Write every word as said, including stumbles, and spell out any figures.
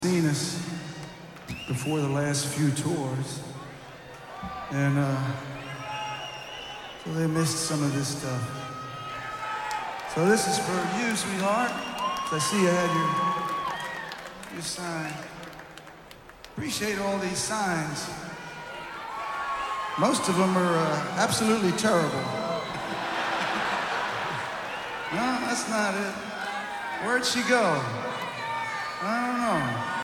Seen us before the last few tours, and uh, so they missed some of this stuff. So this is for you, sweetheart. So I see you had your, your sign. Appreciate all these signs. Most of them are uh, absolutely terrible. No, that's not it. Where'd she go? I don't know.